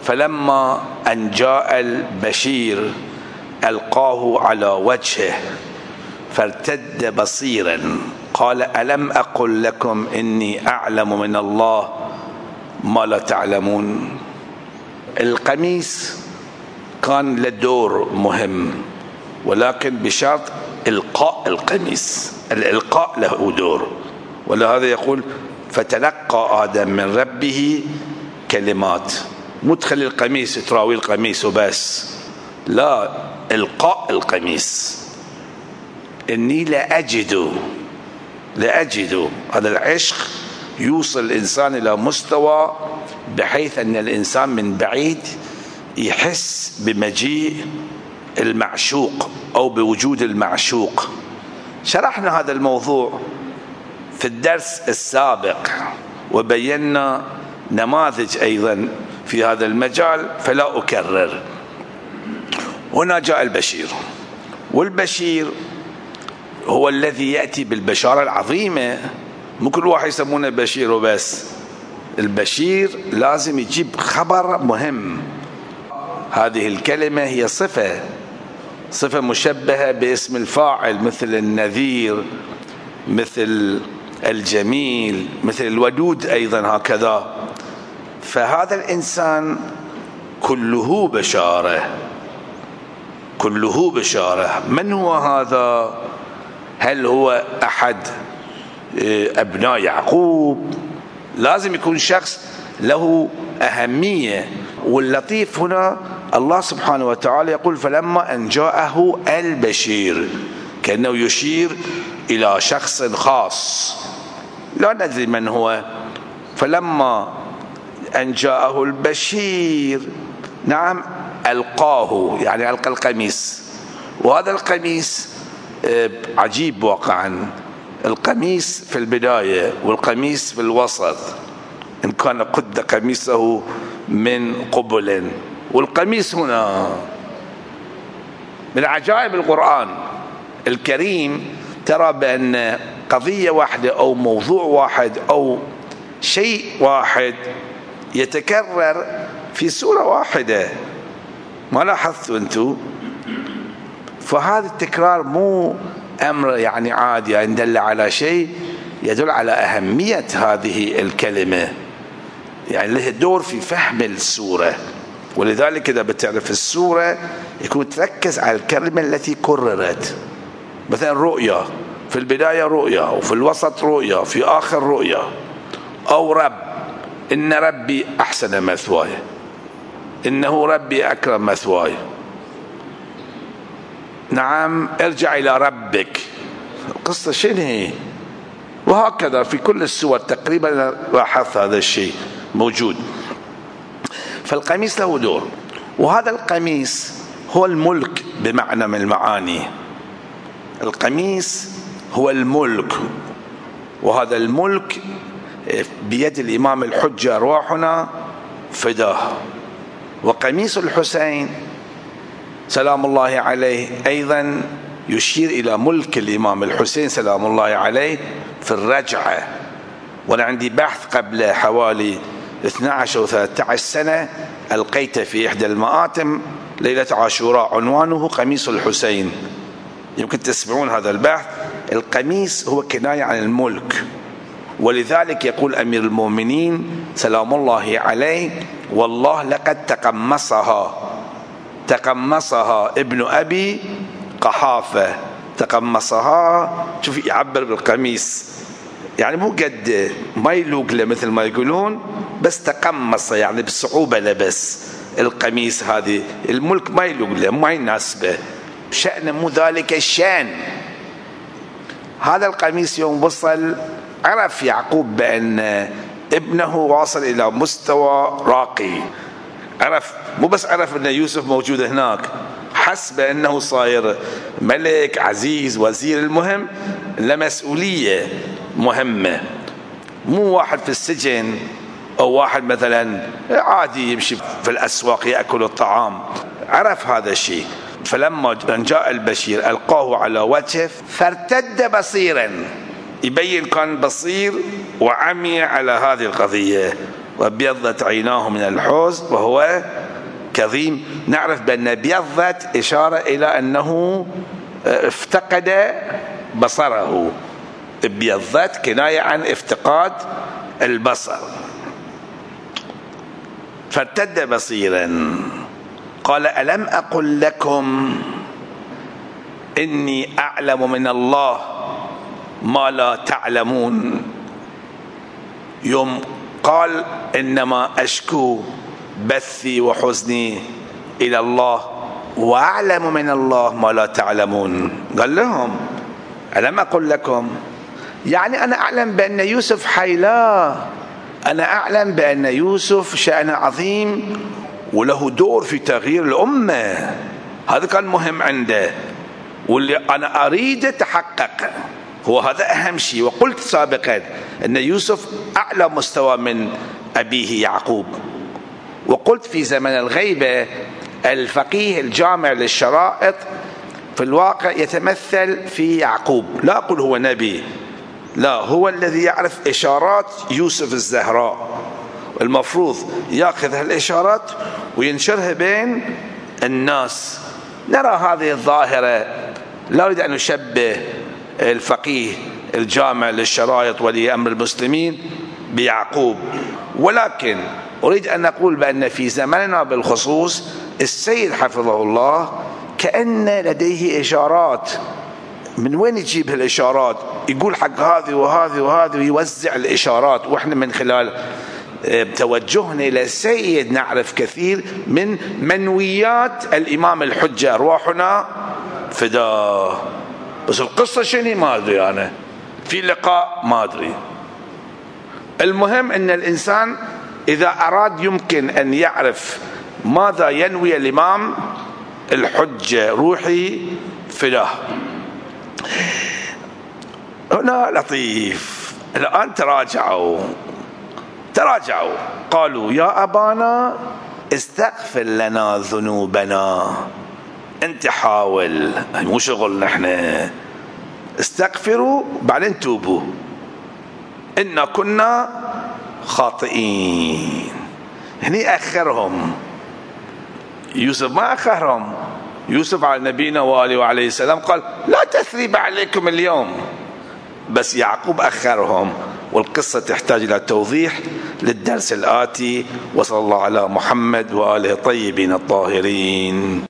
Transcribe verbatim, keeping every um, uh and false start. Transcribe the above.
فلما أن جاء البشير ألقاه على وجهه فارتد بصيرا قال ألم أقل لكم إني أعلم من الله ما لا تعلمون. القميص كان له دور مهم، ولكن بشرط إلقاء القميص، الإلقاء له دور. ولهذا يقول فتلقى آدم من ربه كلمات، مو تخلي القميص تراوي القميص وبس، لا، إلقاء القميص. إني لأجد لأجد هذا العشق يوصل الإنسان إلى مستوى بحيث أن الإنسان من بعيد يحس بمجيء المعشوق أو بوجود المعشوق. شرحنا هذا الموضوع في الدرس السابق وبينا نماذج أيضا في هذا المجال فلا أكرر. هنا جاء البشير، والبشير هو الذي يأتي بالبشارة العظيمة. مو كل واحد يسمونه بشير وبس، البشير لازم يجيب خبر مهم. هذه الكلمة هي صفة صفة مشبهة باسم الفاعل، مثل النذير، مثل الجميل، مثل الودود أيضا هكذا. فهذا الإنسان كله بشارة، كله بشارة. من هو هذا؟ هل هو أحد أبناء يعقوب؟ لازم يكون شخص له أهمية. واللطيف هنا الله سبحانه وتعالى يقول فلما أن جاءه البشير، كأنه يشير إلى شخص خاص لا ندري من هو. فلما أن جاءه البشير، نعم، ألقاه، يعني ألقى القميص. وهذا القميص عجيب واقعا، القميص في البداية والقميص في الوسط، إن كان قد قميصه من قبل، والقميص هنا. من عجائب القرآن الكريم ترى بأن قضية واحدة أو موضوع واحد أو شيء واحد يتكرر في سورة واحدة. ما لاحظتوا أنتوا؟ فهذا التكرار مو أمر يعني عادي، يعني دل على شيء يدل على أهمية هذه الكلمة، يعني له دور في فهم السورة. ولذلك إذا بتعرف السورة يكون تركز على الكلمة التي كررت. مثلا رؤيا، في البداية رؤيا، وفي الوسط رؤيا، في آخر رؤيا. أو رب، إن ربي أحسن مثواي، إنه ربي أكرم مثواي. نعم، ارجع إلى ربك، القصة شنو هي؟ وهكذا في كل السور تقريبا لاحظت هذا الشيء موجود. فالقميص له دور، وهذا القميص هو الملك بمعنى من المعاني. القميص هو الملك، وهذا الملك بيد الإمام الحجة أرواحنا فداه. وقميص الحسين سلام الله عليه أيضا يشير إلى ملك الإمام الحسين سلام الله عليه في الرجعة. وأنا عندي بحث قبل حوالي اثنتي عشرة أو ثلاثة عشر سنة ألقيت في إحدى المآتم ليلة عاشوراء، عنوانه قميص الحسين. يمكن تسمعون هذا البحث. القميص هو كناية عن الملك، ولذلك يقول أمير المؤمنين سلام الله عليه والله لقد تقمصها تقمصها ابن أبي قحافة. تقمصها، شوف يعبر بالقميص، يعني مو قد ما يلوق له مثل ما يقولون، بس تقمص يعني بالصعوبة لبس القميص. هذه الملك ما يلوق له، ما يناسبه، شأن مو ذلك الشأن. هذا القميص يوم وصل عرف يعقوب بأن ابنه واصل إلى مستوى راقي. عرف، مو بس عرف أن يوسف موجود هناك، حس بأنه صاير ملك عزيز وزير، المهم لمسؤولية مهمة، مو واحد في السجن أو واحد مثلا عادي يمشي في الأسواق يأكل الطعام. عرف هذا الشيء. فلما جاء البشير ألقاه على وجهه فارتد بصيرا، يبين كان بصير وعمي على هذه القضية. وابيضت عيناه من الحزن وهو كظيم. نعرف بأن ابيضت إشارة إلى أنه افتقد بصره، ابيضت كناية عن افتقاد البصر. فارتد بصيرا قال ألم أقل لكم إني أعلم من الله ما لا تعلمون. يوم قال إنما أشكو بثي وحزني إلى الله وأعلم من الله ما لا تعلمون، قال لهم ألم أقل لكم، يعني أنا أعلم بأن يوسف حي، لا، أنا أعلم بأن يوسف شأنه عظيم وله دور في تغيير الأمة، هذا كان مهم عنده واللي أنا أريد تحقق، هو هذا أهم شيء. وقلت سابقا أن يوسف أعلى مستوى من أبيه يعقوب، وقلت في زمن الغيبة الفقيه الجامع للشرائط في الواقع يتمثل في يعقوب، لا أقول هو نبي، لا، هو الذي يعرف إشارات يوسف الزهراء، المفروض يأخذ هالإشارات وينشرها بين الناس. نرى هذه الظاهرة، لا أريد أن نشبه الفقيه الجامع للشرائط ولي أمر المسلمين بيعقوب، ولكن أريد أن نقول بأن في زمننا بالخصوص السيد حفظه الله كأن لديه إشارات. من وين يجيب هالإشارات؟ يقول حق هذه وهذه وهذه ويوزع الإشارات، وإحنا من خلال توجهنا إلى السيد نعرف كثير من منويات الإمام الحجة، أرواحنا فداه. بس القصة شنو ما أدري، أنا في لقاء ما أدري. المهم أن الإنسان إذا أراد يمكن أن يعرف ماذا ينوي الإمام الحجة روحي فداه. هنا لطيف، الآن تراجعوا تراجعوا قالوا يا أبانا استغفر لنا ذنوبنا، أنت حاول، مو شغل نحن، استغفروا بعدين توبوا، إنا كنا خاطئين. هني أخرهم يوسف، ما أخرهم يوسف على نبينا وآله وعليه السلام قال لا تثريب عليكم اليوم، بس يعقوب أخرهم، والقصة تحتاج إلى توضيح للدرس الآتي. وصلى الله على محمد وآله الطيبين الطاهرين.